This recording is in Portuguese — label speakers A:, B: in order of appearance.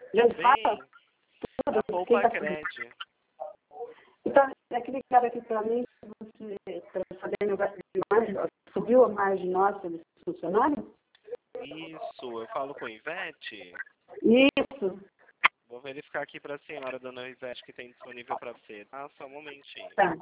A: Já
B: Tudo
A: fala
B: bem?
A: tudo.
B: A
A: Quem
B: Poupa
A: tá...
B: Cred.
A: Então, aquele cara aqui para mim, você para saber negócio de margem, subiu a margem nossa dos funcionários?
B: Isso, eu falo com Ivete.
A: Isso.
B: Vou verificar aqui para a senhora, dona Ivete, que tem disponível para você, tá? Só um momentinho.
A: Tá.